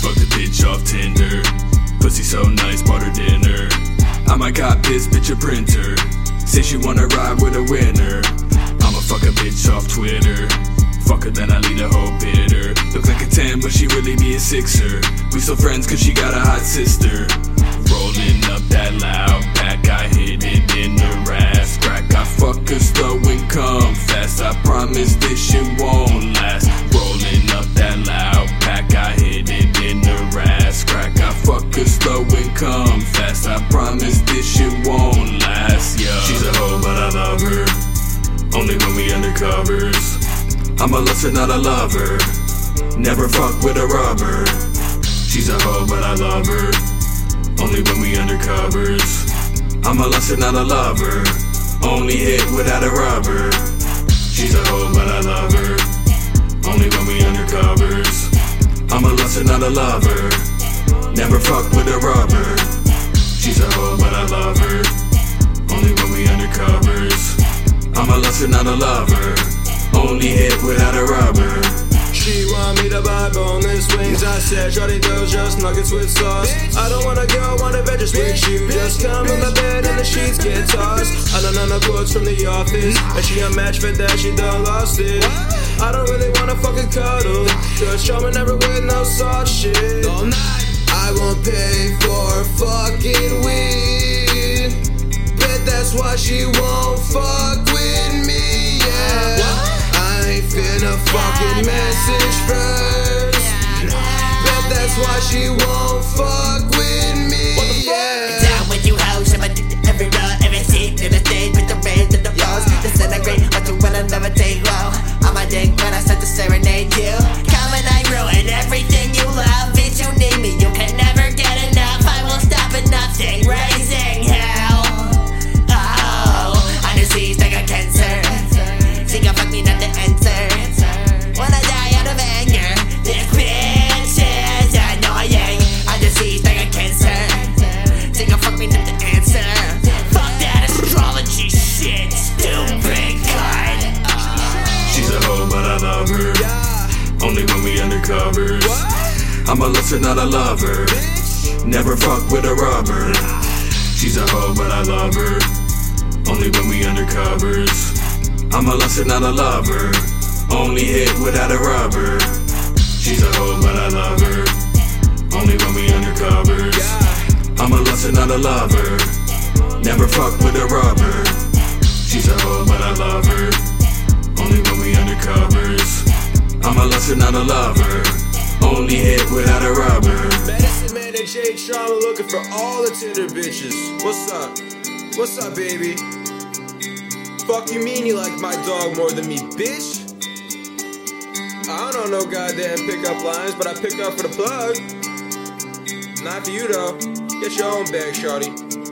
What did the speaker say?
fucked a bitch off Tinder. Pussy so nice, bought her dinner. I might got this bitch a printer. Say she wanna ride with a winner. I'ma fuck a bitch off Twitter. Fuck her, then I leave the whole bitter. Look like a 10, but she really be a 6er. We still friends cause she got a hot sister. Rolling up that loud pack, I hit it in the ass crack. I fuck her slow and come fast. I promise this shit won't last. Rolling up that loud pack, I hit it in the ass crack. I fuck her slow and come fast. I promise this shit won't last. Yeah, she's a hoe, but I love her. Only when we undercovers. I'm a luster, not a lover. Never fuck with a rubber. She's a hoe, but I love her. Only when we undercovers. I'm a luster, not a lover. Only hit without a rubber. She's a hoe, but I love her. Only when we undercovers. I'm a luster, not a lover. Never fuck with a rubber. She's a hoe, but I love her. Only when we undercovers. I'm a luster, not a lover. Only hit without a rubber. She want me to buy boneless wings. I said, shawty, those just nuggets with sauce. I don't wanna go on adventures with you. Just come on my bed and the sheets get tossed. I don't know no quotes from the office, and she a match for that, she done lost it. I don't really wanna fucking cuddle, cause Charmin never with no soft shit. I won't pay for fucking weed, bet that's why she won't fuck with me, yeah. I ain't finna fucking message first, bet that's why she won't fuck with me, yeah. Down with you hoes, I'm addicted to every road, every seat in the stage with the rains and the flows. Disintegrate, but you will never take low. I'm a dick when I start to serenade you. Come and I ruin everything you love. Bitch, you need me, you can never get enough. I will stop at nothing, raising hell. Oh, I'm diseased like a cancer. She gon' fuck me not to enter. When I die out of anger, this bitch is annoying. I'm diseased like a cancer. She gon' fuck me not to answer. Fuck that astrology shit, stupid cunt. She's a hoe, but I love her. Only when we undercovers. I'm a luster, not a lover. Never fuck with a rubber. She's a hoe, but I love her. Only when we undercovers. I'm a luster, not a lover. Only hit without a rubber. She's a hoe, but I love her. Only when we undercovers. I'm a luster, not a lover. Never fuck with a rubber. She's a hoe, but I love her. Only when we undercovers. I'm a luster, not a lover. Only hit without a rubber. Medicine Man and Jay Trauma looking for all the Tinder bitches. What's up? What's up, baby? Fuck you mean you like my dog more than me, bitch? I don't know no goddamn pickup lines, but I picked up for the plug. Not for you though. Get your own bag, shawty.